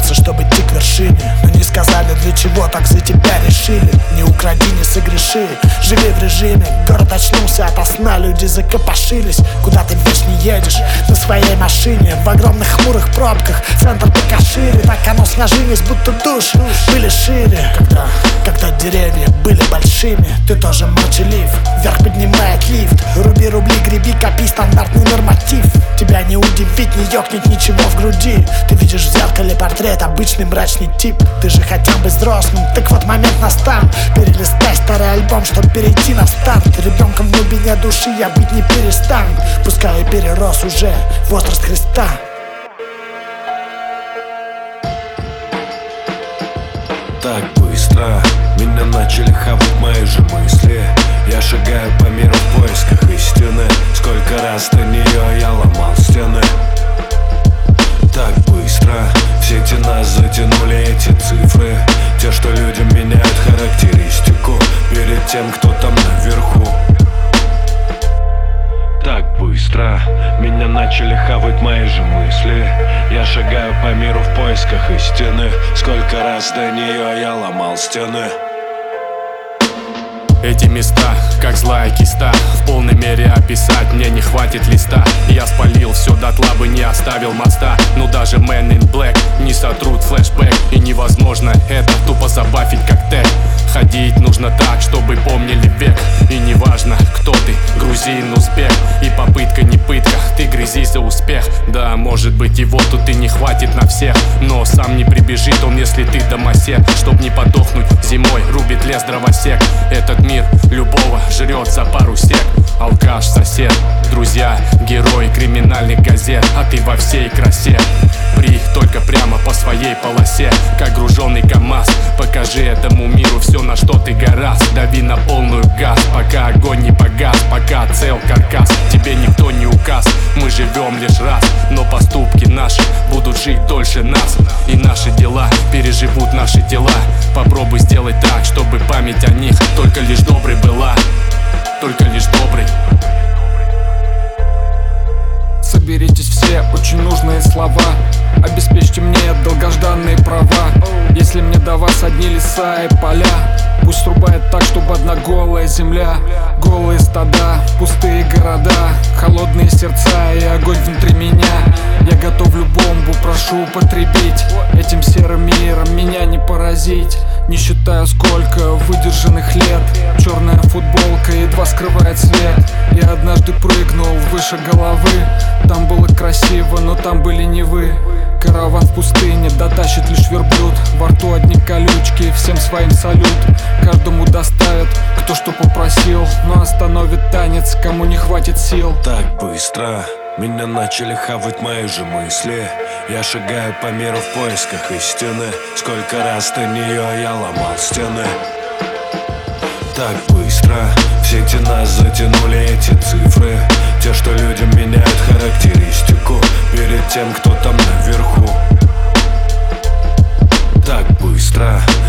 сердце, чтобы идти к вершине, но не сказали, для чего так за тебя решили. Не укради, не согреши, живи в режиме. Город очнулся ото сна, люди закопошились. Куда ты вечно едешь? На своей машине, в огромных хмурых пробках, центр только шире. Так оно сложилось, будто души были шире. Когда деревья были большими, ты тоже молчалив. Вверх поднимает лифт, руби рубли, греби, копи, стандартный норматив. Тебя не удивить, не ёкнет ничего в груди. Ты видишь в зеркале портрет, обычный мрачный тип. Ты же хотел быть взрослым, так вот момент настал. Перелистай старый альбом, чтоб перейти на старт. Ребенком в глубине души я быть не перестану. Пускай я перерос уже возраст Христа. Так быстро меня начали хавать мои же мысли. Я шагаю по миру в поисках истины. Сколько раз до нее я ломал стены. Так быстро в сети нас затянули эти цифры. Те, что людям меняют характеристику перед тем, кто там наверху. Так быстро меня начали хавать мои же мысли. Я шагаю по миру в поисках истины. Сколько раз до нее я ломал стены. Эти места, как злая киста, в полной мере описать мне не хватит листа. Я спалил все дотла, бы не оставил моста. Но даже Man in Black не сотрут флешбэк. И невозможно это тупо забафить как тег. Ходить нужно так, чтобы помнили век. И неважно, кто ты, грузин, узбек. И попытка не пытка, ты грызи за успех. Да, может быть его тут и не хватит на всех, но сам не прибежит он, если ты домосед. Чтоб не подохнуть зимой, рубит лес дровосек. Этот мир любого жрет за пару сек. Алкаш, сосед, друзья, герой криминальных газет. А ты во всей красе, при только прямо по своей полосе, как груженный КамАЗ. Покажи этому миру все, на что ты гораздо. Дави на полную газ, пока огонь не погас, пока цел каркас. Тебе никто не указ, мы живем лишь раз. Но поступки наши будут жить дольше нас. И наши дела переживут наши дела. Попробуй сделать так, чтобы память о них только лишь доброй была. Только лишь добрый. Соберитесь все, очень нужные слова. Обеспечьте мне долгожданные права. Если мне до вас одни леса и поля, пусть рубает так, чтобы одна голая земля. Голые стада, пустые города, холодные сердца и огонь внутри меня. Я готовлю бомбу, прошу употребить. Этим серым миром меня не поразить. Не считаю, сколько выдержанных лет. Черная футболка едва скрывает свет. Я однажды прыгнул выше головы. Там было красиво, но там были не вы. Караван в пустыне дотащит лишь верблюд. Во рту одни колючки, всем своим салют. Каждому доставят, кто что попросил. Но остановит танец, кому не хватит сил. Так быстро меня начали хавать мои же мысли. Я шагаю по миру в поисках истины. Сколько раз до нее я ломал стены. Так быстро в сети нас затянули эти цифры. Те, что людям меняют характеристику перед тем, кто там наверху. Так быстро